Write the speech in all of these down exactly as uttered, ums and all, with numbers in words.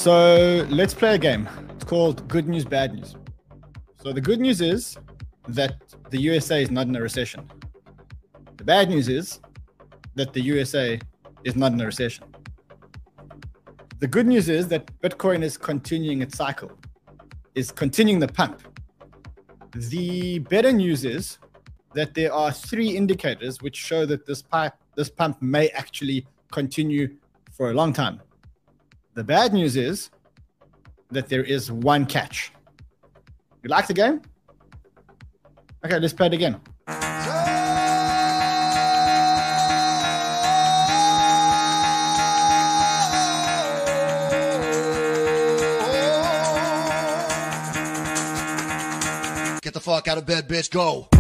So let's play a game. It's called Good News, Bad News. So the good news is that the U S A is not in a recession. The bad news is that the U S A is not in a recession. The good news is that Bitcoin is continuing its cycle, is continuing the pump. The better news is that there are three indicators which show that this pipe, this pump may actually continue for a long time. The bad news is that there is one catch. You like the game? Okay, let's play it again. Get the fuck out of bed, bitch. Go.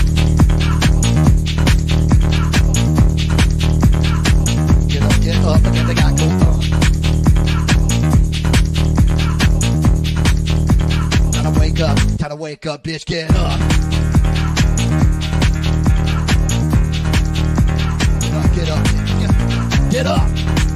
Get up, get up, and get the guy go. Time to wake up, time to wake up, bitch. Get up. Get up, get up, get up.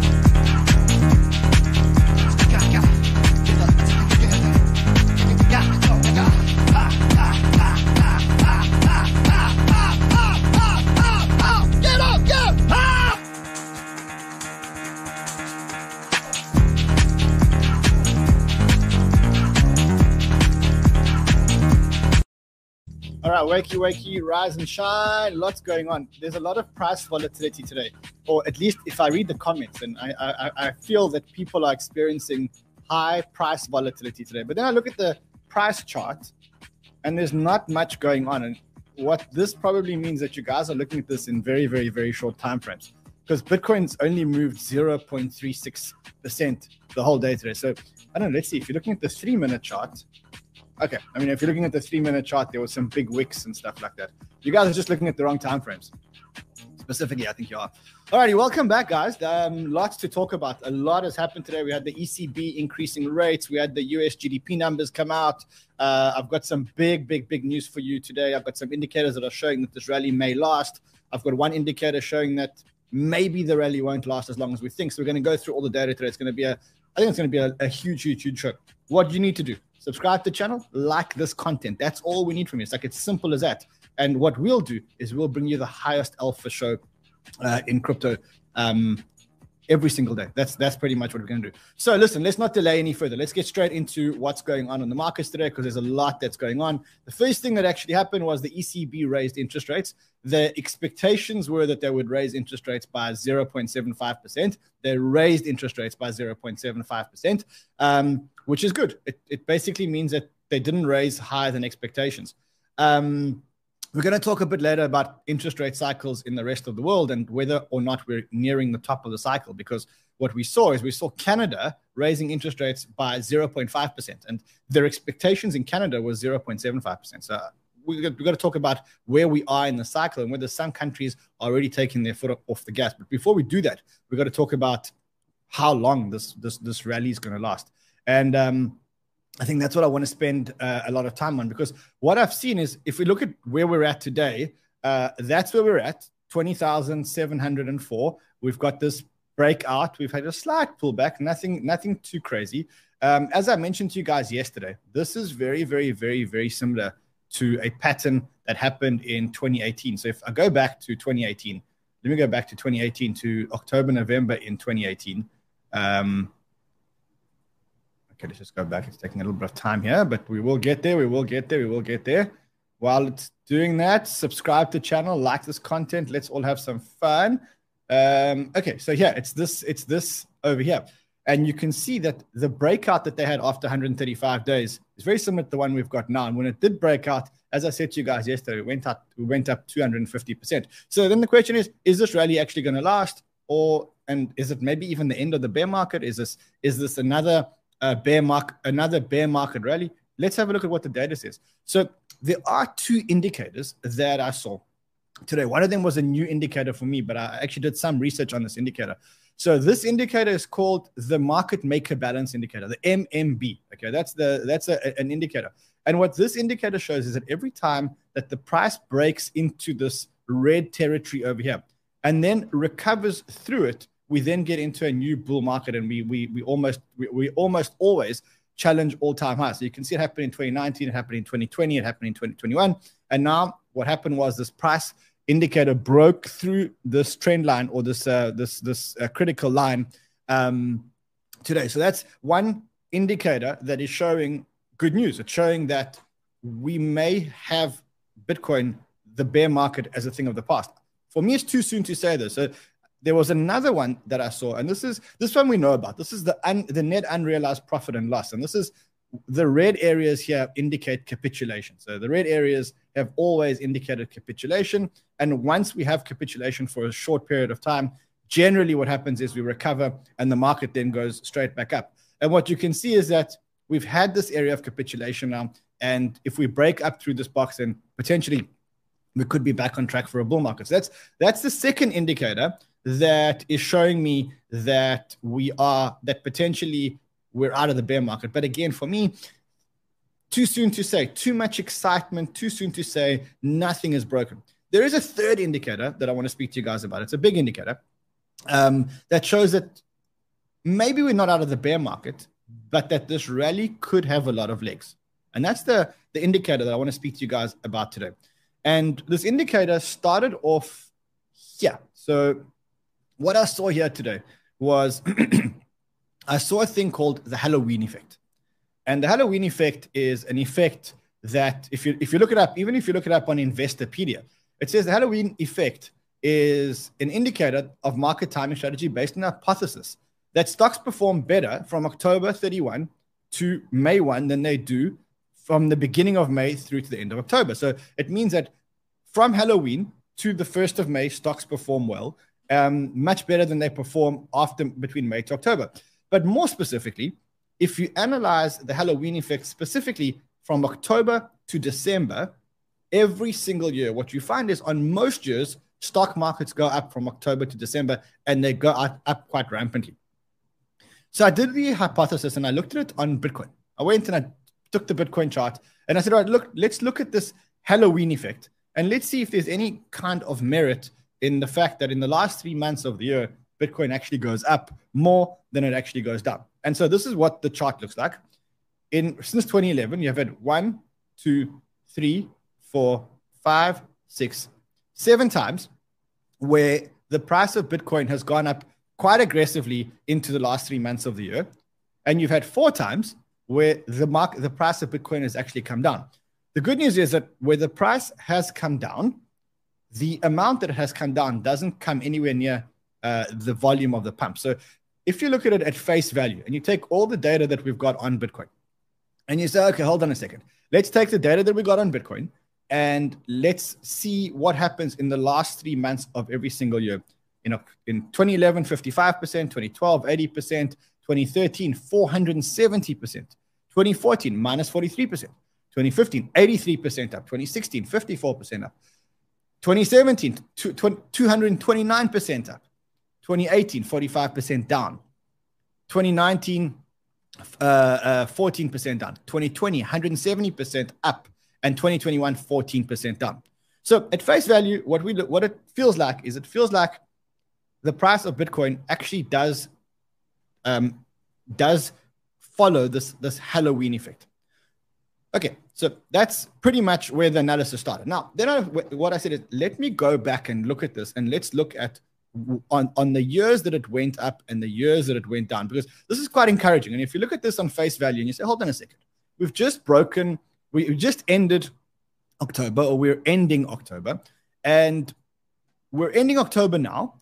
All right, wakey, wakey, rise and shine. Lots going on. There's a lot of price volatility today, or at least if I read the comments, and I, I, I feel that people are experiencing high price volatility today. But then I look at the price chart, and there's not much going on. And what this probably means that you guys are looking at this in very, very, very short time frames, because Bitcoin's only moved zero point three six percent the whole day today. So I don't know. Let's see. If you're looking at the three-minute chart. Okay, I mean, if you're looking at the three-minute chart, there was some big wicks and stuff like that. You guys are just looking at the wrong time frames. Specifically, I think you are. All righty, welcome back, guys. Um, lots to talk about. A lot has happened today. We had the E C B increasing rates. We had the U S G D P numbers come out. Uh, I've got some big, big, big news for you today. I've got some indicators that are showing that this rally may last. I've got one indicator showing that maybe the rally won't last as long as we think. So we're going to go through all the data today. It's going to be a, I think it's going to be a, a huge, huge, huge show. What do you need to do? Subscribe to the channel, like this content. That's all we need from you. It's like it's simple as that. And what we'll do is we'll bring you the highest alpha show uh, in crypto um, every single day. That's that's pretty much what we're going to do. So listen, let's not delay any further. Let's get straight into what's going on in the markets today, because there's a lot that's going on. The first thing that actually happened was the E C B raised interest rates. The expectations were that they would raise interest rates by zero point seven five percent. They raised interest rates by zero point seven five percent, um, which is good. It, it basically means that they didn't raise higher than expectations. Um, we're going to talk a bit later about interest rate cycles in the rest of the world and whether or not we're nearing the top of the cycle, because what we saw is we saw Canada raising interest rates by zero point five percent, and their expectations in Canada was zero point seven five percent. So we've got, we've got to talk about where we are in the cycle and whether some countries are already taking their foot off the gas. But before we do that, we've got to talk about how long this this this rally is going to last. And um, I think that's what I want to spend uh, a lot of time on, because what I've seen is if we look at where we're at today, uh, that's where we're at, twenty thousand seven hundred four. We've got this breakout. We've had a slight pullback, nothing, nothing too crazy. Um, as I mentioned to you guys yesterday, this is very, very, very, very similar to a pattern that happened in twenty eighteen. So if I go back to twenty eighteen, let me go back to twenty eighteen to October, November in twenty eighteen. Um, okay, let's just go back. It's taking a little bit of time here, but we will get there. We will get there. We will get there. While it's doing that, subscribe to the channel, like this content. Let's all have some fun. Um, okay, so yeah, it's this, it's this over here. And you can see that the breakout that they had after one hundred thirty-five days is very similar to the one we've got now. And when it did break out, as I said to you guys yesterday, it went up, we went up two hundred fifty percent. So then the question is, is this rally actually going to last? Or, and is it maybe even the end of the bear market? Is this, is this another uh, bear market, another bear market rally? Let's have a look at what the data says. So there are two indicators that I saw today. One of them was a new indicator for me, but I actually did some research on this indicator. So this indicator is called the market maker balance indicator, the M M B. Okay, that's the that's a, an indicator. And what this indicator shows is that every time that the price breaks into this red territory over here and then recovers through it, we then get into a new bull market, and we we we almost we, we almost always challenge all-time highs. So you can see it happened in twenty nineteen, it happened in twenty twenty, it happened in twenty twenty-one, and now what happened was this price indicator broke through this trend line, or this uh, this this uh, critical line um, today. So that's one indicator that is showing good news. It's showing that we may have Bitcoin, the bear market, as a thing of the past. For me, it's too soon to say this. So there was another one that I saw, and this is this one we know about. This is the un, the net unrealized profit and loss, and this is the red areas here indicate capitulation. So the red areas have always indicated capitulation, and once we have capitulation for a short period of time, generally what happens is we recover, and the market then goes straight back up. And what you can see is that we've had this area of capitulation now, and if we break up through this box, then potentially we could be back on track for a bull market. So that's that's the second indicator that is showing me that we are, that potentially we're out of the bear market. But again, for me, too soon to say, too much excitement, too soon to say, nothing is broken. There is a third indicator that I want to speak to you guys about. It's a big indicator um, that shows that maybe we're not out of the bear market, but that this rally could have a lot of legs. And that's the, the indicator that I want to speak to you guys about today. And this indicator started off here. So what I saw here today was I saw a thing called the Halloween effect. And the Halloween effect is an effect that if you if you look it up, even if you look it up on Investopedia, it says the Halloween effect is an indicator of market timing strategy based on a hypothesis that stocks perform better from October thirty-first to May first than they do from the beginning of May through to the end of October. So it means that from Halloween to the first of May, stocks perform well, um, much better than they perform after between May to October. But more specifically, if you analyze the Halloween effect specifically from October to December, every single year, what you find is on most years, stock markets go up from October to December, and they go up, up quite rampantly. So I did the hypothesis, and I looked at it on Bitcoin. I went and I took the Bitcoin chart, and I said, all right, look, let's look at this Halloween effect, and let's see if there's any kind of merit in the fact that in the last three months of the year, Bitcoin actually goes up more than it actually goes down. And so this is what the chart looks like. In since twenty eleven, you have had one, two, three, four, five, six, seven times where the price of Bitcoin has gone up quite aggressively into the last three months of the year. And you've had four times where the market, the price of Bitcoin has actually come down. The good news is that where the price has come down, the amount that it has come down doesn't come anywhere near uh, the volume of the pump. So if you look at it at face value and you take all the data that we've got on Bitcoin and you say, okay, hold on a second. Let's take the data that we got on Bitcoin and let's see what happens in the last three months of every single year. You know, in twenty eleven, fifty-five percent, twenty twelve, eighty percent, twenty thirteen, four hundred seventy percent, twenty fourteen, minus forty-three percent, twenty fifteen, eighty-three percent up, twenty sixteen, fifty-four percent up, twenty seventeen, two hundred twenty-nine percent up, twenty eighteen, forty-five percent down, twenty nineteen, uh, uh, fourteen percent down, twenty twenty, one hundred seventy percent up, and twenty twenty-one, fourteen percent down. So at face value, what we look, what it feels like is it feels like the price of Bitcoin actually does um, does follow this, this Halloween effect. Okay, so that's pretty much where the analysis started. Now, then I, what I said is, let me go back and look at this, and let's look at on, on the years that it went up and the years that it went down, because this is quite encouraging. And if you look at this on face value and you say, hold on a second, we've just broken, we just ended October, or we're ending October, and we're ending October now,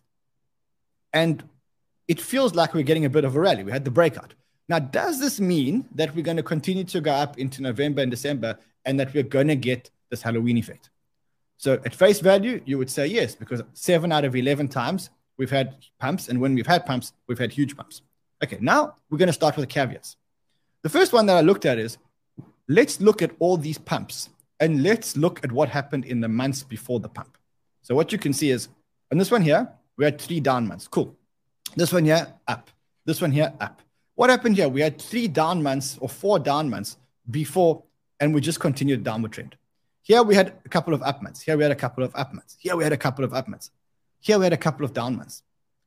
and it feels like we're getting a bit of a rally. We had the breakout. Now, does this mean that we're going to continue to go up into November and December and that we're going to get this Halloween effect? So at face value, you would say yes, because seven out of eleven times we've had pumps. And when we've had pumps, we've had huge pumps. Okay, now we're going to start with the caveats. The first one that I looked at is, let's look at all these pumps and let's look at what happened in the months before the pump. So what you can see is, on this one here, we had three down months. Cool. This one here, up. This one here, up. What happened here? We had three down months or four down months before, and we just continued the downward trend. Here we had a couple of up months. Here we had a couple of up months. Here we had a couple of up months. Here we had a couple of down months.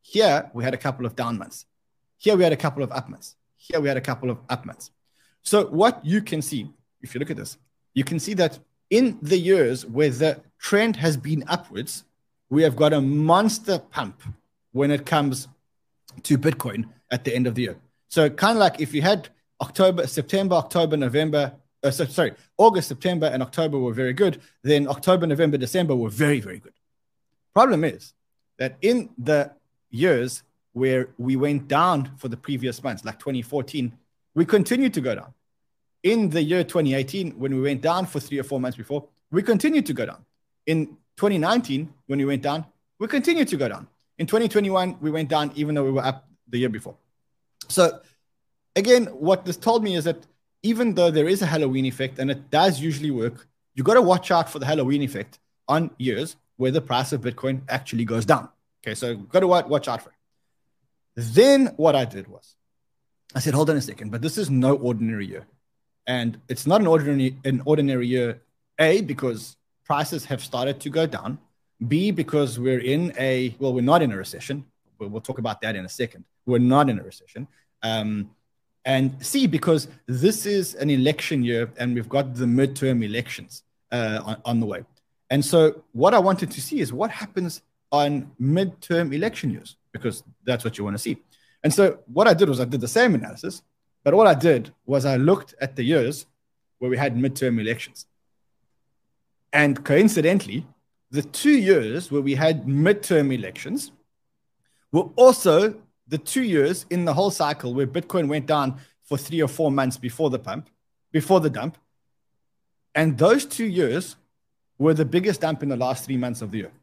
Here, we had a couple of down months. Here, we had a couple of up months. Here, we had a couple of up months. So what you can see, if you look at this, you can see that in the years where the trend has been upwards, we have got a monster pump when it comes to Bitcoin at the end of the year. So kind of like if you had October, September, October, November, uh, so, sorry, August, September, and October were very good, then October, November, December were very, very good. Problem is that in the years where we went down for the previous months, like twenty fourteen, we continued to go down. In the year twenty eighteen, when we went down for three or four months before, we continued to go down. In twenty nineteen, when we went down, we continued to go down. In twenty twenty-one, we went down even though we were up the year before. So again, what this told me is that even though there is a Halloween effect, and it does usually work, you got to watch out for the Halloween effect on years where the price of Bitcoin actually goes down. Okay, so got to watch out for it. Then what I did was, I said, hold on a second, but this is no ordinary year. And it's not an ordinary, an ordinary year, A, because prices have started to go down, B, because we're in a, well, we're not in a recession. We'll, we'll talk about that in a second. We're not in a recession. Um, and C, because this is an election year and we've got the midterm elections uh, on, on the way. And so what I wanted to see is what happens on midterm election years, because that's what you want to see. And so what I did was I did the same analysis, but what I did was I looked at the years where we had midterm elections. And coincidentally, the two years where we had midterm elections were also the two years in the whole cycle where Bitcoin went down for three or four months before the pump, before the dump. And those two years were the biggest dump in the last three months of the year.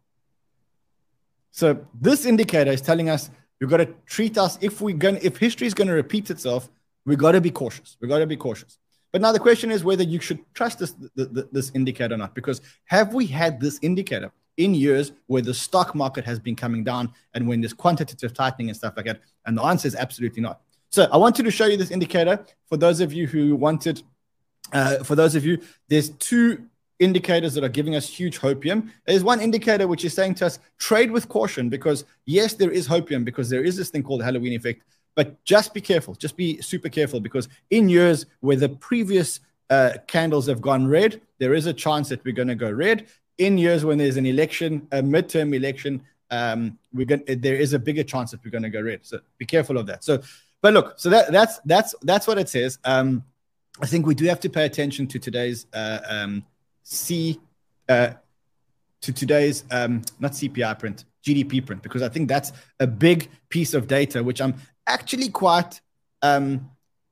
So this indicator is telling us we've got to treat us, if we're going, if history is going to repeat itself, we've got to be cautious. We've got to be cautious. But now the question is whether you should trust this, this, this indicator or not, because have we had this indicator in years where the stock market has been coming down and when there's quantitative tightening and stuff like that? And the answer is absolutely not. So I wanted to show you this indicator for those of you who wanted, uh, for those of you, there's two indicators that are giving us huge hopium. There's one indicator which is saying to us, trade with caution, because yes, there is hopium, because there is this thing called the Halloween effect, but just be careful, just be super careful, because in years where the previous uh, candles have gone red, there is a chance that we're going to go red. In years when there's an election, a midterm election, um, we're going there is a bigger chance that we're going to go red. So be careful of that. So, but look, so that that's that's that's what it says. Um, I think we do have to pay attention to today's uh, um, C, uh, to today's um, not C P I print, G D P print, because I think that's a big piece of data which I'm actually quite um,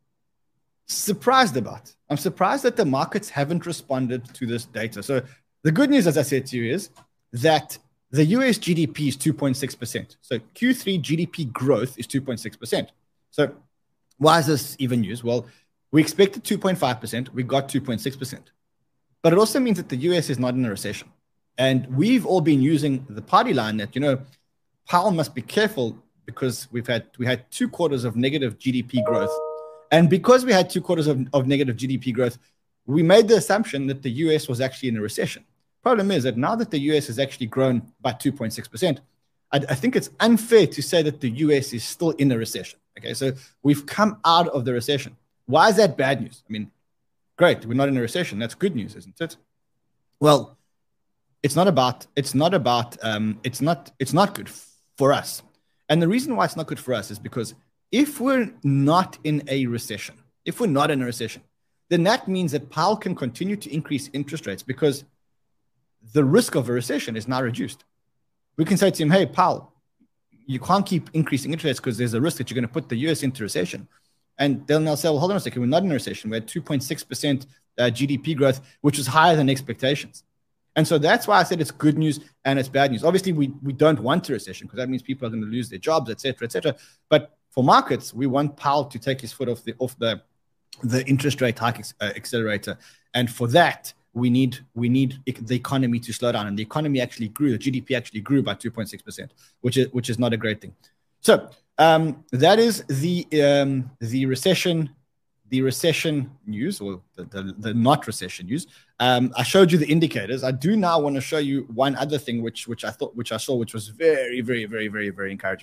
surprised about. I'm surprised that the markets haven't responded to this data. So the good news, as I said to you, is that the U S G D P is two point six percent. So Q three G D P growth is two point six percent. So why is this even news? Well, we expected two point five percent. We got two point six percent. But it also means that the U S is not in a recession. And we've all been using the party line that, you know, Powell must be careful because we've had we had two quarters of negative G D P growth. And because we had two quarters of, of negative G D P growth, we made the assumption that the U S was actually in a recession. Problem is that now that the U S has actually grown by two point six percent, I, I think it's unfair to say that the U S is still in a recession. Okay, so we've come out of the recession. Why is that bad news? I mean, great, we're not in a recession. That's good news, isn't it? Well, it's not about, it's not about, um, it's not, it's not good for us. And the reason why it's not good for us is because if we're not in a recession, if we're not in a recession, then that means that Powell can continue to increase interest rates because the risk of a recession is now reduced. We can say to him, hey, Powell, you can't keep increasing interest rates because there's a risk that you're going to put the U S into recession. And then they'll say, well, hold on a second, we're not in a recession. We had two point six percent uh, G D P growth, which was higher than expectations. And so that's why I said it's good news and it's bad news. Obviously, we, we don't want a recession because that means people are going to lose their jobs, et cetera, et cetera. But for markets, we want Powell to take his foot off the off the, the interest rate hike uh, accelerator. And for that, we need we need the economy to slow down. And the economy actually grew. The G D P actually grew by two point six percent, which is which is not a great thing. So um, that is the um, the recession. The recession news, or the, the, the not recession news. Um, I showed you the indicators. I do now want to show you one other thing, which which I thought, which I saw, which was very, very, very, very, very encouraging.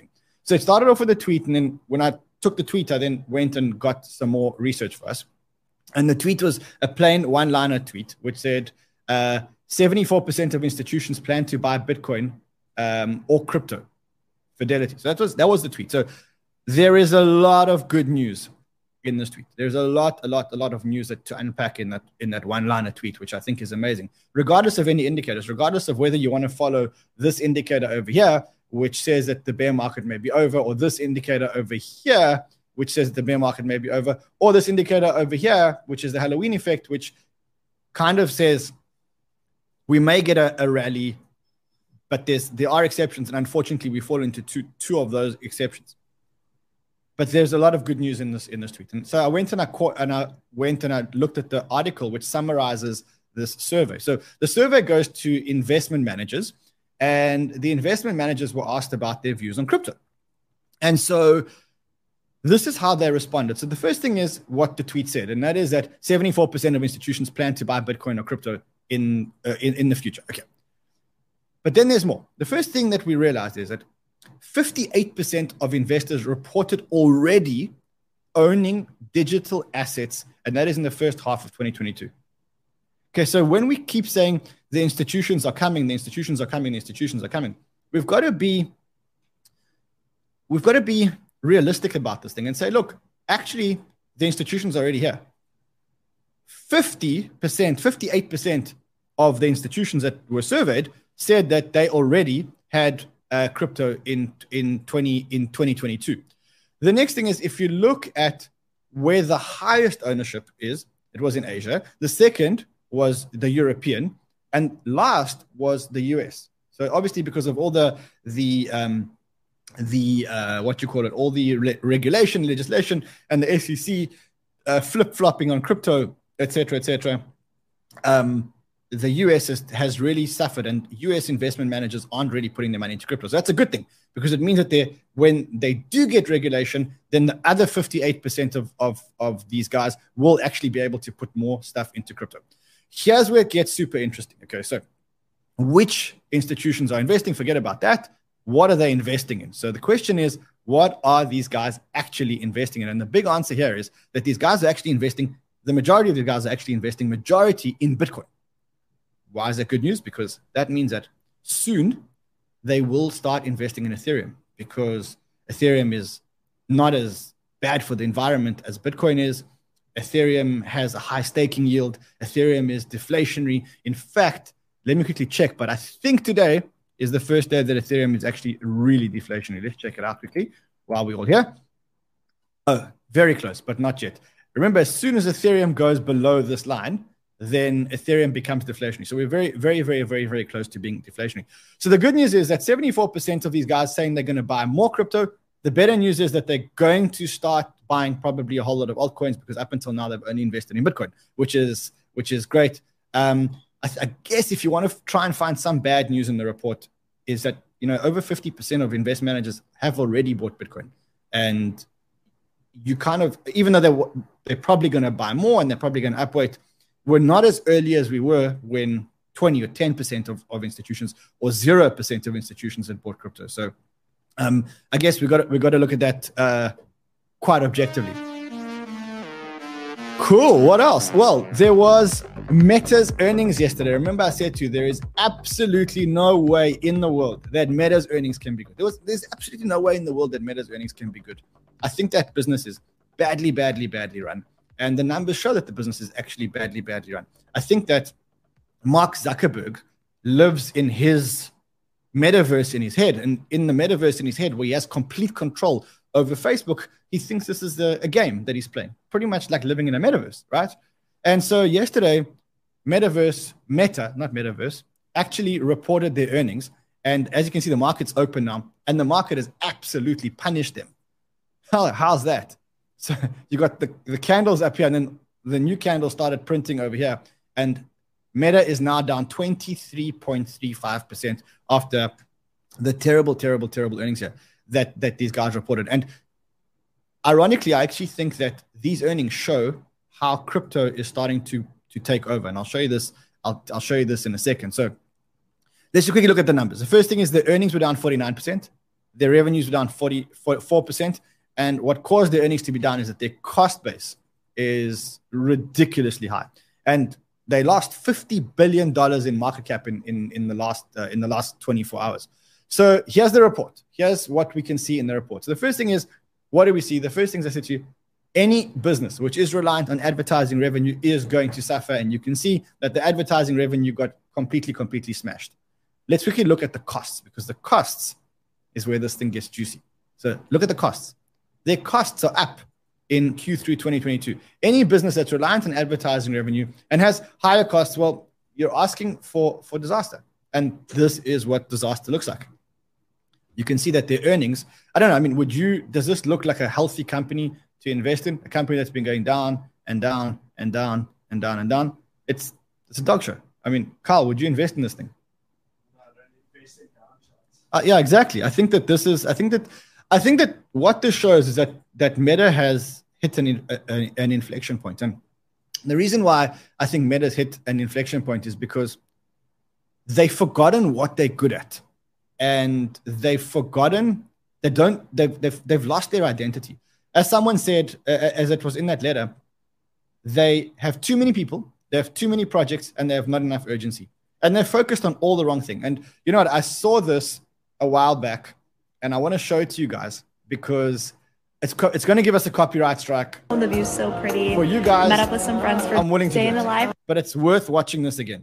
So it started off with a tweet, and then when I took the tweet, I then went and got some more research for us. And the tweet was a plain one-liner tweet, which said, uh, seventy-four percent of institutions plan to buy Bitcoin um, or crypto. Fidelity. So that was that was the tweet. So there is a lot of good news in this tweet. There's a lot, a lot, a lot of news that, to unpack in that in that one-liner tweet, which I think is amazing. Regardless of any indicators, regardless of whether you want to follow this indicator over here, which says that the bear market may be over, or this indicator over here, which says the bear market may be over, or this indicator over here, which is the Halloween effect, which kind of says we may get a, a rally, but there's there are exceptions, and unfortunately, we fall into two two of those exceptions. But there's a lot of good news in this in this tweet, and so I went and I caught, and I went and I looked at the article which summarizes this survey. So the survey goes to investment managers, and the investment managers were asked about their views on crypto, and so this is how they responded. So the first thing is what the tweet said, and that is that seventy-four percent of institutions plan to buy Bitcoin or crypto in uh, in, in the future. Okay. But then there's more. The first thing that we realized is that fifty-eight percent of investors reported already owning digital assets, and that is in the first half of twenty twenty-two. Okay, so when we keep saying the institutions are coming, the institutions are coming, the institutions are coming, we've got to be, we've got to be realistic about this thing and say, look, actually, the institutions are already here. fifty percent, fifty-eight percent of the institutions that were surveyed said that they already had uh, crypto in in twenty in twenty twenty-two. The next thing is, if you look at where the highest ownership is, it was in Asia. The second was the European, and last was the U S. So obviously, because of all the the um, the uh, what you call it, all the re- regulation, legislation, and the S E C uh, flip flopping on crypto, et cetera, et cetera. Um, the U S has, has really suffered, and U S investment managers aren't really putting their money into crypto. So that's a good thing, because it means that they, when they do get regulation, then the other fifty-eight percent of, of, of these guys will actually be able to put more stuff into crypto. Here's where it gets super interesting. Okay, so which institutions are investing? Forget about that. What are they investing in? So the question is, what are these guys actually investing in? And the big answer here is that these guys are actually investing, the majority of the guys are actually investing majority in Bitcoin. Why is that good news? Because that means that soon they will start investing in Ethereum, because Ethereum is not as bad for the environment as Bitcoin is. Ethereum has a high staking yield. Ethereum is deflationary. In fact, let me quickly check, but I think today is the first day that Ethereum is actually really deflationary. Let's check it out quickly while we're all here. Oh, very close, but not yet. Remember, as soon as Ethereum goes below this line, then Ethereum becomes deflationary. So we're very, very, very, very, very close to being deflationary. So the good news is that seventy-four percent of these guys saying they're going to buy more crypto. The better news is that they're going to start buying probably a whole lot of altcoins, because up until now they've only invested in Bitcoin, which is which is great. Um, I, I guess if you want to f- try and find some bad news in the report, is that, you know, over fifty percent of investment managers have already bought Bitcoin, and you kind of, even though they're they're probably going to buy more and they're probably going to upweight, we're not as early as we were when twenty or ten percent of, of institutions or zero percent of institutions had bought crypto. So um, I guess we've got, we've got to look at that uh, quite objectively. Cool. What else? Well, there was Meta's earnings yesterday. Remember I said to you, there is absolutely no way in the world that Meta's earnings can be good. There was, there's absolutely no way in the world that Meta's earnings can be good. I think that business is badly, badly, badly run. And the numbers show that the business is actually badly, badly run. I think that Mark Zuckerberg lives in his metaverse in his head. And in the metaverse in his head, where he has complete control over Facebook, he thinks this is a, a game that he's playing. Pretty much like living in a metaverse, right? And so yesterday, Metaverse, Meta, not Metaverse, actually reported their earnings. And as you can see, the market's open now. And the market has absolutely punished them. How, how's that? So you got the, the candles up here, and then the new candle started printing over here. And Meta is now down twenty-three point three five percent after the terrible, terrible, terrible earnings here that, that these guys reported. And ironically, I actually think that these earnings show how crypto is starting to, to take over. And I'll show you this. I'll, I'll show you this in a second. So let's just quickly look at the numbers. The first thing is the earnings were down forty-nine percent. their revenues were down forty-four percent. And what caused their earnings to be down is that their cost base is ridiculously high. And they lost fifty billion dollars in market cap in, in, in, the last, uh, in the last twenty-four hours. So here's the report. Here's what we can see in the report. So the first thing is, what do we see? The first thing I said to you, any business which is reliant on advertising revenue is going to suffer. And you can see that the advertising revenue got completely, completely smashed. Let's quickly look at the costs, because the costs is where this thing gets juicy. So look at the costs. Their costs are up in Q three twenty twenty-two. Any business that's reliant on advertising revenue and has higher costs, well, you're asking for, for disaster. And this is what disaster looks like. You can see that their earnings, I don't know, I mean, would you, does this look like a healthy company to invest in? A company that's been going down and down and down and down and down? It's, it's a dog show. I mean, Carl, would you invest in this thing? Uh, yeah, exactly. I think that this is, I think that, I think that what this shows is that, that Meta has hit an, a, an inflection point. And the reason why I think Meta's hit an inflection point is because they've forgotten what they're good at. And they've forgotten, they don't, they've, they've, they've lost their identity. As someone said, uh, as it was in that letter, they have too many people, they have too many projects, and they have not enough urgency. And they're focused on all the wrong thing. And you know what? I saw this a while back, and I want to show it to you guys because it's co- it's going to give us a copyright strike. The view's so pretty. For you guys, met up with some friends for I'm willing to staying do it, alive. but it's worth watching this again.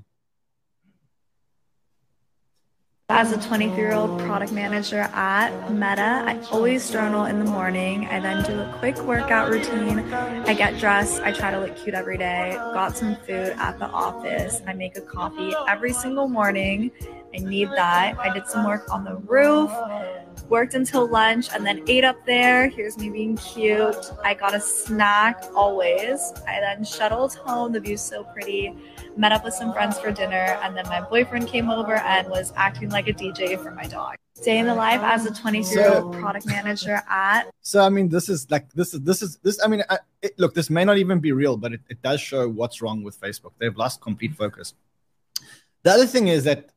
As a twenty-three-year-old product manager at Meta, I always journal in the morning. I then do a quick workout routine. I get dressed. I try to look cute every day. Got some food at the office. I make a coffee every single morning. I need that. I did some work on the roof, worked until lunch, and then ate up there. Here's me being cute. I got a snack always. I then shuttled home. The view's so pretty. Met up with some friends for dinner, and then my boyfriend came over and was acting like a D J for my dog. Day in the life as a twenty-three-year-old so, product manager at. So I mean, this is like this is this is this. I mean, I, it, look, this may not even be real, but it, it does show what's wrong with Facebook. They've lost complete focus. The other thing is that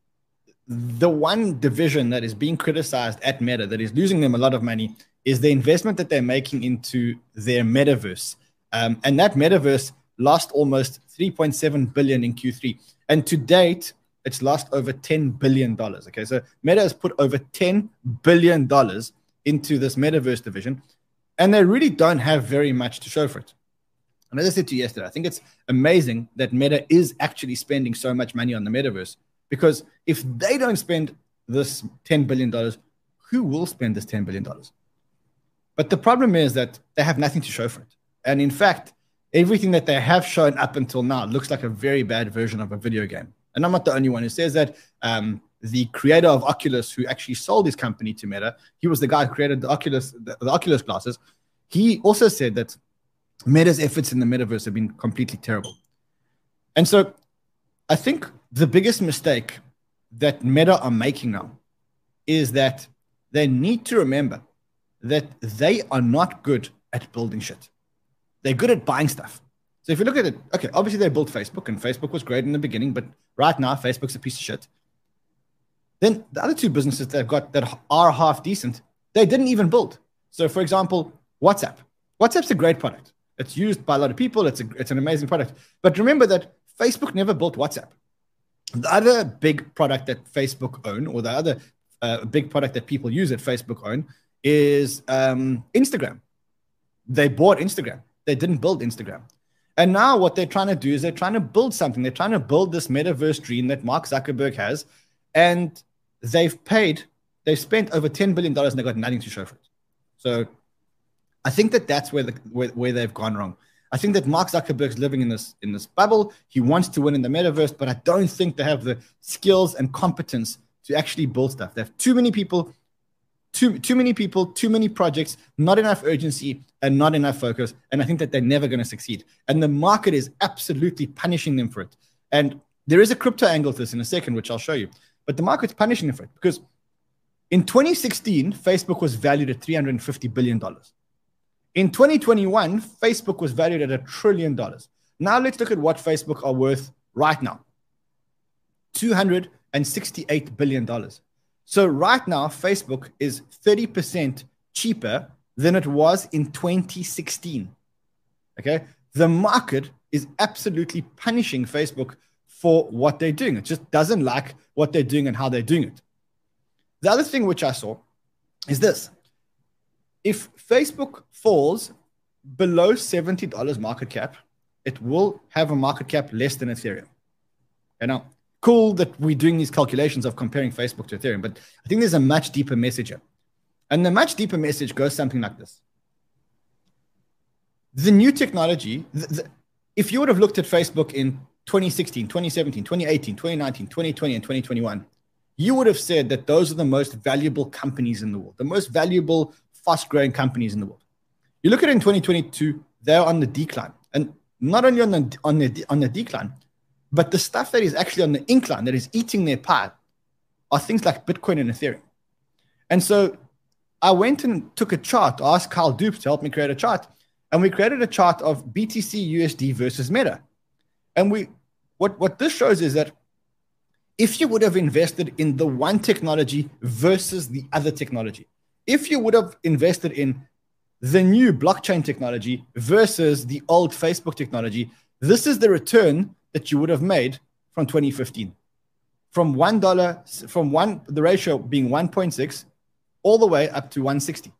the one division that is being criticized at Meta that is losing them a lot of money is the investment that they're making into their metaverse, um, and that metaverse lost almost three point seven billion dollars in Q three. And to date, it's lost over ten billion dollars. Okay, so Meta has put over ten billion dollars into this metaverse division, and they really don't have very much to show for it. And as I said to you yesterday, I think it's amazing that Meta is actually spending so much money on the metaverse, because if they don't spend this ten billion dollars, who will spend this ten billion dollars? But the problem is that they have nothing to show for it. And in fact, everything that they have shown up until now looks like a very bad version of a video game. And I'm not the only one who says that. Um, the creator of Oculus, who actually sold his company to Meta, he was the guy who created the Oculus, the, the Oculus glasses. He also said that Meta's efforts in the metaverse have been completely terrible. And so I think the biggest mistake that Meta are making now is that they need to remember that they are not good at building shit. They're good at buying stuff. So if you look at it, okay, obviously they built Facebook, and Facebook was great in the beginning, but right now Facebook's a piece of shit. Then the other two businesses they've got that are half decent, they didn't even build. So for example, WhatsApp. WhatsApp's a great product. It's used by a lot of people. It's a, it's an amazing product. But remember that Facebook never built WhatsApp. The other big product that Facebook own, or the other uh, big product that people use at Facebook own, is um, Instagram. They bought Instagram. They didn't build Instagram. And now what they're trying to do is they're trying to build something. They're trying to build this metaverse dream that Mark Zuckerberg has. And they've paid, they've spent over ten billion dollars and they've got nothing to show for it. So I think that that's where, the, where, where they've gone wrong. I think that Mark Zuckerberg's living in this, in this bubble. He wants to win in the metaverse, but I don't think they have the skills and competence to actually build stuff. They have too many people, too, too many people, too many projects, not enough urgency, and not enough focus. And I think that they're never going to succeed. And the market is absolutely punishing them for it. And there is a crypto angle to this in a second, which I'll show you. But the market's punishing them for it because in twenty sixteen, Facebook was valued at three hundred fifty billion dollars. In twenty twenty-one, Facebook was valued at a trillion dollars. Now let's look at what Facebook are worth right now. two hundred sixty-eight billion dollars. So right now, Facebook is thirty percent cheaper than it was in twenty sixteen. Okay. The market is absolutely punishing Facebook for what they're doing. It just doesn't like what they're doing and how they're doing it. The other thing which I saw is this. If Facebook falls below seventy dollars market cap, it will have a market cap less than Ethereum. And now, cool that we're doing these calculations of comparing Facebook to Ethereum, but I think there's a much deeper message here. And the much deeper message goes something like this. The new technology, the, the, if you would have looked at Facebook in twenty sixteen, twenty seventeen, twenty eighteen, twenty nineteen, twenty twenty, and twenty twenty-one, you would have said that those are the most valuable companies in the world, the most valuable, fast-growing companies in the world. You look at it in twenty twenty-two, they're on the decline. And not only on the, on the, on the decline, but the stuff that is actually on the incline, that is eating their pie, are things like Bitcoin and Ethereum. And so I went and took a chart, asked Kyle Dupes to help me create a chart, and we created a chart of B T C U S D versus Meta. And we, what, what this shows is that if you would have invested in the one technology versus the other technology, if you would have invested in the new blockchain technology versus the old Facebook technology, this is the return that you would have made from twenty fifteen. From one dollar, from one, the ratio being one point six all the way up to one hundred sixty.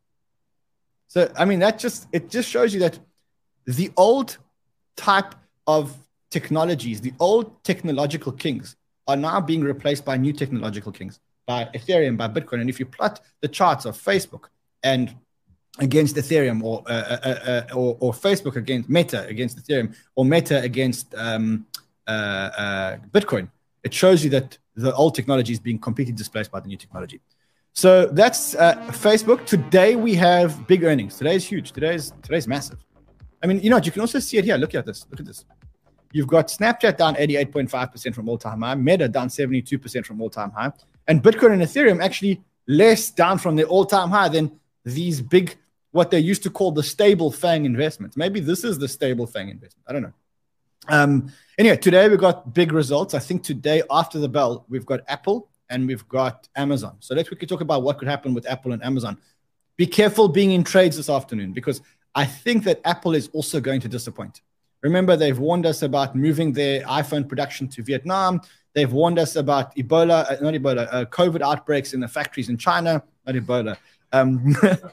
So, I mean, that just, it just shows you that the old type of technologies, the old technological kings are now being replaced by new technological kings, by Ethereum, by Bitcoin. And if you plot the charts of Facebook and against Ethereum, or uh, uh, uh, or, or Facebook against Meta against Ethereum, or Meta against um, uh, uh, Bitcoin, it shows you that the old technology is being completely displaced by the new technology. So that's uh, Facebook. Today we have big earnings. Today is huge. Today's today's massive. I mean, you know what? You can also see it here. Look at this. Look at this. You've got Snapchat down eighty-eight point five percent from all-time high, Meta down seventy-two percent from all-time high, and Bitcoin and Ethereum actually less down from their all-time high than these big, what they used to call the stable FANG investments. Maybe this is the stable FANG investment. I don't know. Um, anyway, today we've got big results. I think today after the bell, we've got Apple and we've got Amazon. So let's quickly talk about what could happen with Apple and Amazon. Be careful being in trades this afternoon, because I think that Apple is also going to disappoint. Remember, they've warned us about moving their iPhone production to Vietnam. They've warned us about Ebola, uh, not Ebola, uh, COVID outbreaks in the factories in China, not Ebola. Um,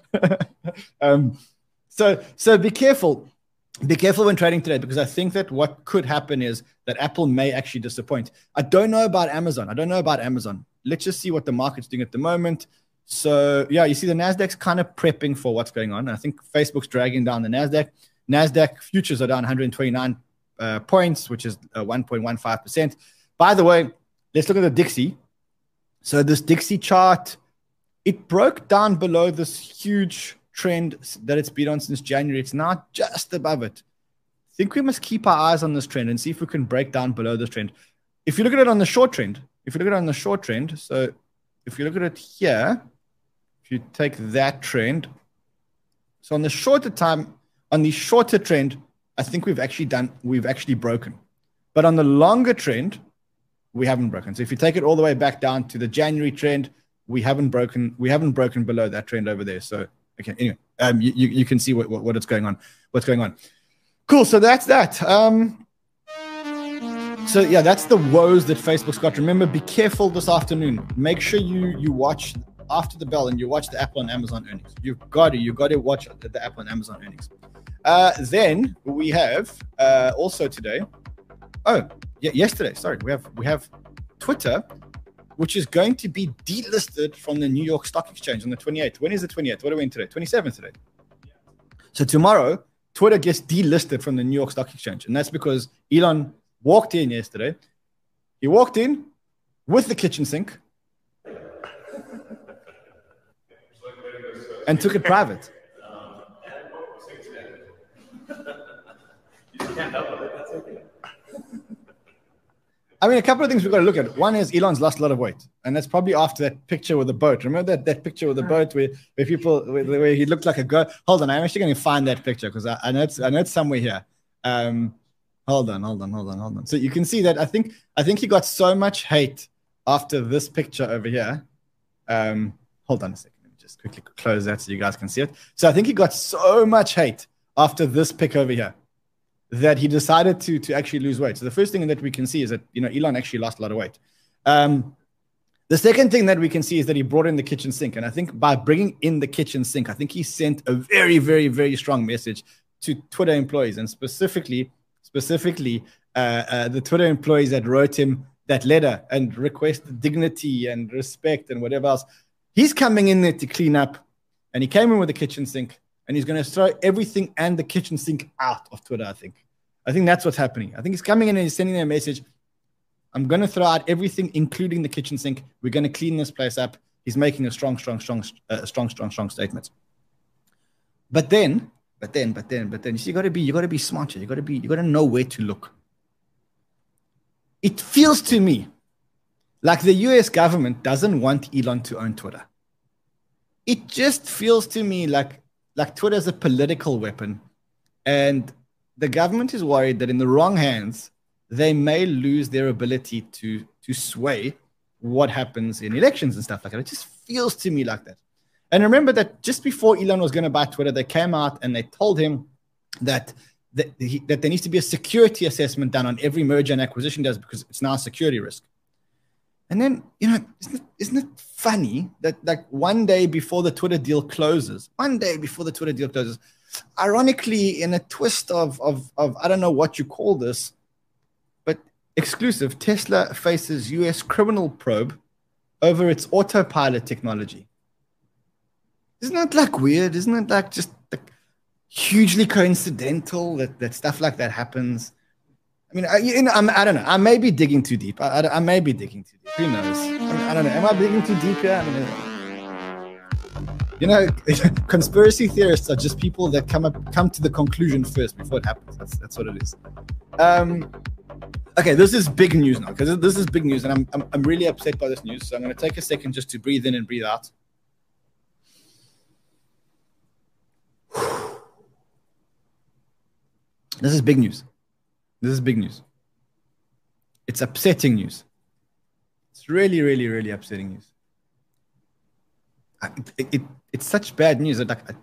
um, so, so be careful. Be careful when trading today, because I think that what could happen is that Apple may actually disappoint. I don't know about Amazon. I don't know about Amazon. Let's just see what the market's doing at the moment. So, yeah, you see the NASDAQ's kind of prepping for what's going on. I think Facebook's dragging down the NASDAQ. NASDAQ futures are down one hundred twenty-nine uh, points, which is uh, one point one five percent. By the way, let's look at the Dixie. So this Dixie chart, it broke down below this huge trend that it's been on since January. It's now just above it. I think we must keep our eyes on this trend and see if we can break down below this trend. If you look at it on the short trend, if you look at it on the short trend, so if you look at it here, if you take that trend, so on the shorter time, on the shorter trend, I think we've actually done, we've actually broken. But on the longer trend, we haven't broken. So if you take it all the way back down to the January trend, we haven't broken, we haven't broken below that trend over there. So, okay, anyway, um, you, you, you can see what, what, what is going on, what's going on. Cool, so that's that. Um, so yeah, that's the woes that Facebook's got. Remember, be careful this afternoon. Make sure you you watch after the bell and you watch the Apple and Amazon earnings. You've got to, you've got to watch the, the Apple and Amazon earnings. Uh, then we have uh, also today, oh, yeah, yesterday, sorry, we have we have Twitter, which is going to be delisted from the New York Stock Exchange on the twenty-eighth. When is the twenty-eighth? What are we in today? twenty-seventh today. So tomorrow, Twitter gets delisted from the New York Stock Exchange. And that's because Elon walked in yesterday. He walked in with the kitchen sink and took it private. I mean, a couple of things we've got to look at. One is Elon's lost a lot of weight, and that's probably after that picture with the boat. Remember that, that picture with the boat where, where people where, where he looked like a goat? Hold on, I'm actually going to find that picture because I, I know it's I know it's somewhere here. Um, hold on, hold on, hold on, hold on. So you can see that I think I think he got so much hate after this picture over here Um, hold on a second. Let me just quickly close that so you guys can see it. So I think he got so much hate after this pick over here that he decided to, to actually lose weight. So the first thing that we can see is that, you know, Elon actually lost a lot of weight. Um, the second thing that we can see is that he brought in the kitchen sink. And I think by bringing in the kitchen sink, I think he sent a very, very, very strong message to Twitter employees, and specifically, specifically uh, uh, the Twitter employees that wrote him that letter and requested dignity and respect and whatever else. He's coming in there to clean up, and he came in with the kitchen sink, and he's going to throw everything and the kitchen sink out of Twitter, I think. I think that's what's happening. I think he's coming in and he's sending them a message. I'm going to throw out everything, including the kitchen sink. We're going to clean this place up. He's making a strong, strong, strong, uh, strong, strong, strong statement. But then, but then, but then, but then, you see, you got to be, you got to be smarter. You got to be, you got to know where to look. It feels to me like the U S government doesn't want Elon to own Twitter. It just feels to me like, like Twitter is a political weapon, and the government is worried that in the wrong hands, they may lose their ability to, to sway what happens in elections and stuff like that. It just feels to me like that. And remember that just before Elon was going to buy Twitter, they came out and they told him that that, he, that there needs to be a security assessment done on every merger and acquisition does, because it's now a security risk. And then, you know, isn't it, isn't it funny that like one day before the Twitter deal closes, one day before the Twitter deal closes, ironically, in a twist of, of, of I don't know what you call this, but exclusive, Tesla faces U S criminal probe over its autopilot technology. Isn't that like weird? Isn't it like just like hugely coincidental that, that stuff like that happens? I mean, I, you know, I'm, I don't know. I may be digging too deep. I, I, I may be digging too deep. Who knows? I, mean, I don't know. Am I digging too deep here? I mean, you know, conspiracy theorists are just people that come up, come to the conclusion first before it happens. That's that's what it is. Um, okay, this is big news now, because this is big news, and I'm, I'm I'm really upset by this news. So I'm going to take a second just to breathe in and breathe out. This is big news. This is big news. It's upsetting news. It's really, really, really upsetting news. I, it, it, it's such bad news that, like, I,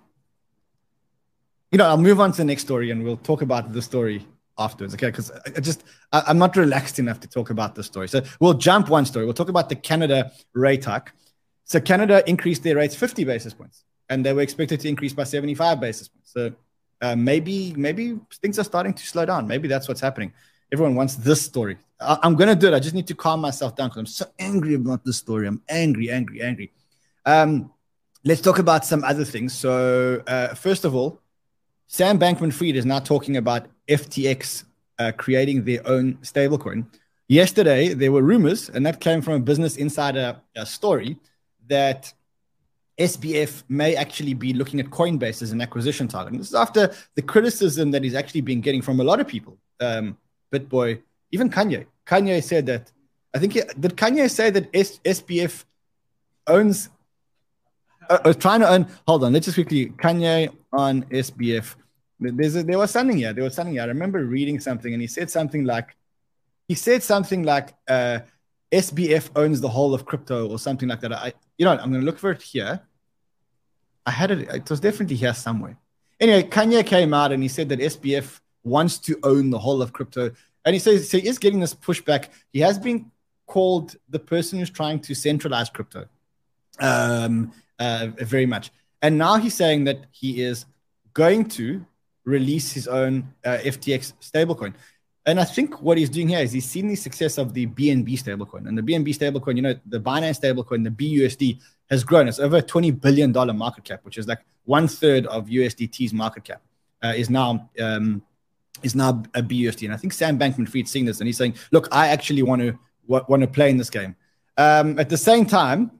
you know, I'll move on to the next story and we'll talk about the story afterwards, okay? Because I, I just, I, I'm not relaxed enough to talk about the story. So we'll jump one story. We'll talk about the Canada rate hike. So Canada increased their rates fifty basis points, and they were expected to increase by seventy-five basis points. So Uh, maybe maybe things are starting to slow down. Maybe that's what's happening. Everyone wants this story. I, I'm going to do it. I just need to calm myself down because I'm so angry about this story. I'm angry, angry, angry. Um, let's talk about some other things. So uh, first of all, Sam Bankman-Fried is now talking about F T X uh, creating their own stablecoin. Yesterday, there were rumors, and that came from a Business Insider uh, story, that S B F may actually be looking at Coinbase as an acquisition target. And this is after the criticism that he's actually been getting from a lot of people. Um, BitBoy, even Kanye. Kanye said that, I think, he, did Kanye say that S- SBF owns, uh, uh, trying to own, hold on, let's just quickly, Kanye on S B F. There's a, there was something here, there was something here. I remember reading something, and he said something like, he said something like, uh, S B F owns the whole of crypto or something like that. I, you know, I'm going to look for it here. I had it. It was definitely here somewhere. Anyway, Kanye came out and he said that S B F wants to own the whole of crypto. And he says so he is getting this pushback. He has been called the person who's trying to centralize crypto um, uh, very much. And now he's saying that he is going to release his own uh, F T X stablecoin. And I think what he's doing here is he's seen the success of the B N B stablecoin. And the B N B stablecoin, you know, the Binance stablecoin, the B U S D, has grown. It's over a twenty billion dollars market cap, which is like one third of U S D T's market cap, uh, is now um, is now a B U S D. And I think Sam Bankman-Fried seeing this, and he's saying, look, I actually want to w- want to play in this game. Um, at the same time,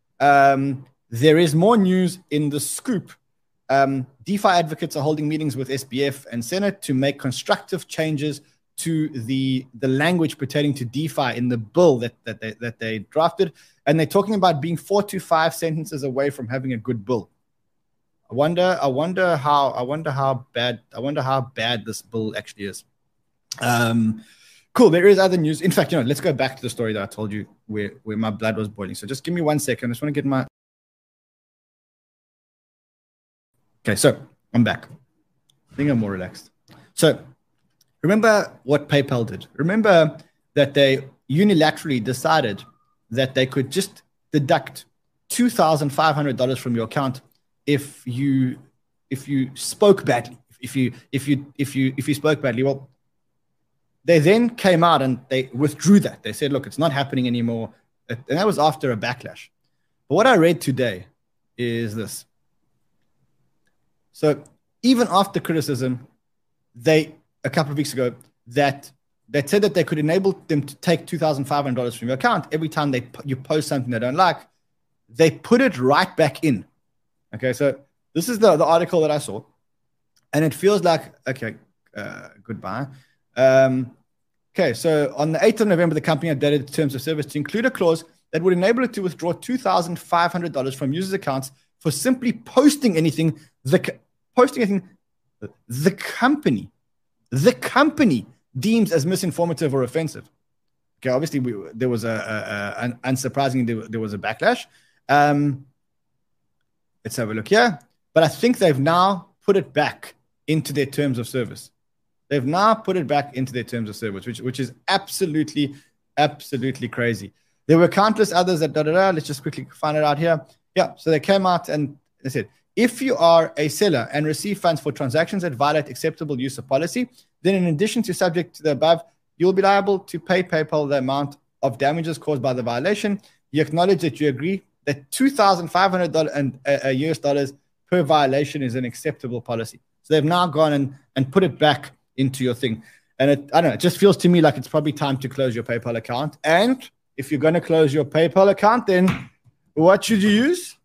um, there is more news in the scoop. Um, DeFi advocates are holding meetings with S B F and Senate to make constructive changes to the the language pertaining to DeFi in the bill that that they, that they drafted, and they're talking about being four to five sentences away from having a good bill. I wonder, I wonder how, I wonder how bad, I wonder how bad this bill actually is. Um, Cool. There is other news. In fact, you know, let's go back to the story that I told you where, where my blood was boiling. So just give me one second. I just want to get my... Okay, so I'm back. I think I'm more relaxed. So remember what PayPal did. Remember that they unilaterally decided that they could just deduct two thousand five hundred dollars from your account if you if you spoke badly. If you if you if you if you spoke badly. Well, they then came out and they withdrew that. They said, look, it's not happening anymore. And that was after a backlash. But what I read today is this. So even after criticism, they, a couple of weeks ago, that they said that they could enable them to take two thousand five hundred dollars from your account every time they you post something they don't like. They put it right back in. Okay, so this is the, the article that I saw. And it feels like, okay, uh, goodbye. Um, okay, so on the eighth of November, the company updated its terms of service to include a clause that would enable it to withdraw two thousand five hundred dollars from users' accounts for simply posting anything, the posting anything the company, the company deems as misinformative or offensive. Okay, obviously we, there was a, a, a an, unsurprisingly there, there was a backlash. Um, let's have a look here. But I think they've now put it back into their terms of service. They've now put it back into their terms of service, which which is absolutely, absolutely crazy. There were countless others that da da da. Let's just quickly find it out here. Yeah, so they came out and they said, if you are a seller and receive funds for transactions that violate acceptable use of policy, then in addition to subject to the above, you'll be liable to pay PayPal the amount of damages caused by the violation. You acknowledge that you agree that two thousand five hundred dollars and uh, U S dollars per violation is an acceptable policy. So they've now gone and, and put it back into your thing. And it, I don't know, it just feels to me like it's probably time to close your PayPal account. And if you're going to close your PayPal account, then what should you use?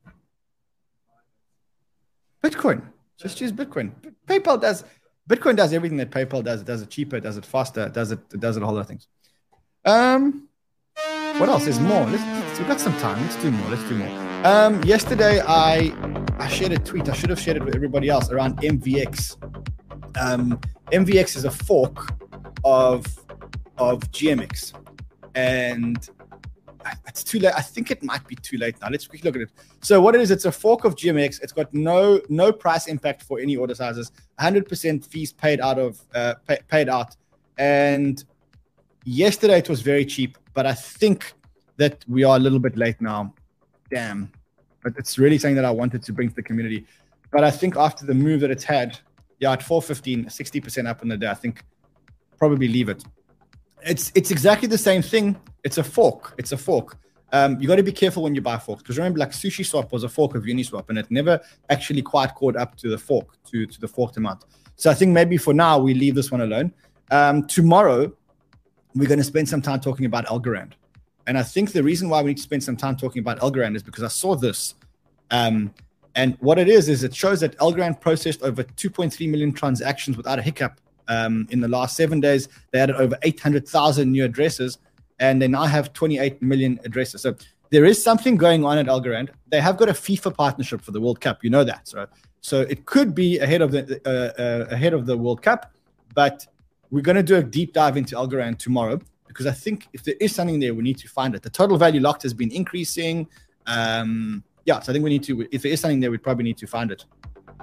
Bitcoin. Just use Bitcoin. PayPal does, Bitcoin does everything that PayPal does. It does it cheaper, it does it faster, it does it, it does it a whole lot of things. Um, what else? There's more. Let's, let's, we've got some time. Let's do more. Let's do more. Um, yesterday, I I shared a tweet. I should have shared it with everybody else around M V X. Um, M V X is a fork of of G M X, and it's too late. I think it might be too late now. Let's quickly look at it. So what it is, it's a fork of G M X. It's got no no price impact for any order sizes. one hundred percent fees paid out of uh, pay, paid out. And yesterday it was very cheap, but I think that we are a little bit late now. Damn. But it's really something that I wanted to bring to the community. But I think after the move that it's had, yeah, at four fifteen, sixty percent up in the day, I think probably leave it. It's it's exactly the same thing. It's a fork. It's a fork. Um, you got to be careful when you buy forks, because remember, like SushiSwap was a fork of Uniswap, and it never actually quite caught up to the fork, to, to the forked amount. So I think maybe for now we leave this one alone. Um, tomorrow we're going to spend some time talking about Algorand. And I think the reason why we need to spend some time talking about Algorand is because I saw this. Um, and what it is, is it shows that Algorand processed over two point three million transactions without a hiccup. Um, in the last seven days, they added over eight hundred thousand new addresses, and they now have twenty-eight million addresses. So there is something going on at Algorand. They have got a FIFA partnership for the World Cup. You know that. So, so it could be ahead of the uh, uh, ahead of the World Cup. But we're going to do a deep dive into Algorand tomorrow, because I think if there is something there, we need to find it. The total value locked has been increasing. Um, yeah, so I think we need to, if there is something there, we probably need to find it.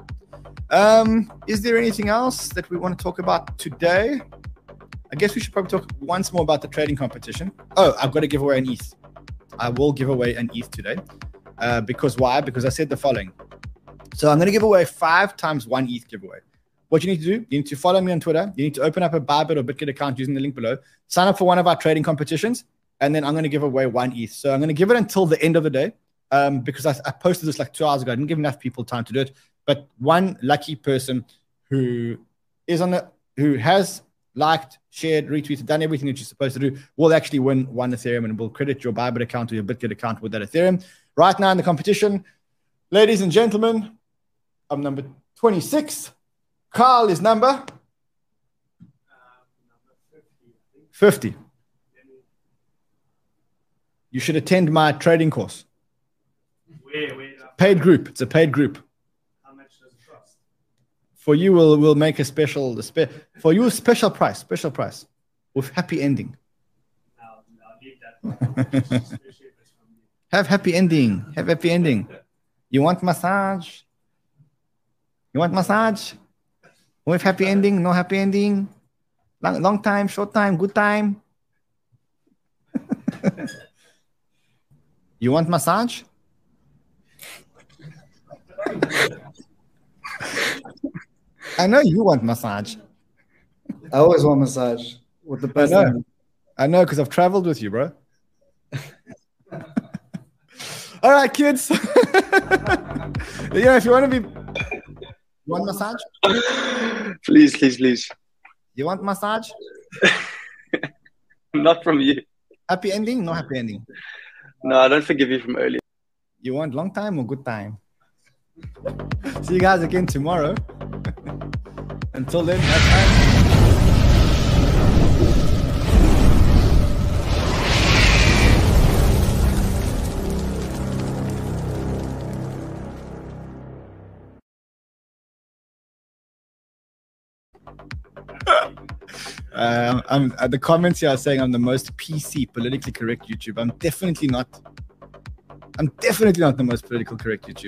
Um, is there anything else that we want to talk about today? I guess we should probably talk once more about the trading competition. Oh, I've got to give away an E T H. I will give away an E T H today. Uh, because why? Because I said the following. So I'm going to give away five times one E T H giveaway. What you need to do, you need to follow me on Twitter. You need to open up a Bybit or Bitget account using the link below. Sign up for one of our trading competitions, and then I'm going to give away one E T H. So I'm going to give it until the end of the day, um, because I, I posted this like two hours ago. I didn't give enough people time to do it. But one lucky person who is on the, who has liked, shared, retweeted, done everything that you're supposed to do, will actually win one Ethereum, and will credit your Bybit account or your Bitget account with that Ethereum. Right now in the competition, ladies and gentlemen, I'm number twenty-six. Carl is number? Um, number fifty. You should attend my trading course. Where, where, paid group. It's a paid group. How much does it cost? For you, we'll, we'll make a special, spe- for you, special price, special price. with happy ending. I'll, I'll leave that. Especially if it's from you. Have happy ending. Have happy ending. You want massage? You want massage? With happy ending? No happy ending? Long, long time, short time, good time? You want massage? I know you want massage. I always want massage with the I best. know. I know because I've traveled with you, bro. All right, kids. Yeah, if you want to be, you want massage? Please, please, please. You want massage? Not from you. Happy ending? No happy ending. No, I don't forgive you from earlier. You want long time or good time? See you guys again tomorrow. Until then, have fun. Um, I'm, uh, the comments here are saying I'm the most P C, politically correct YouTube. I'm definitely not. I'm definitely not the most politically correct YouTube.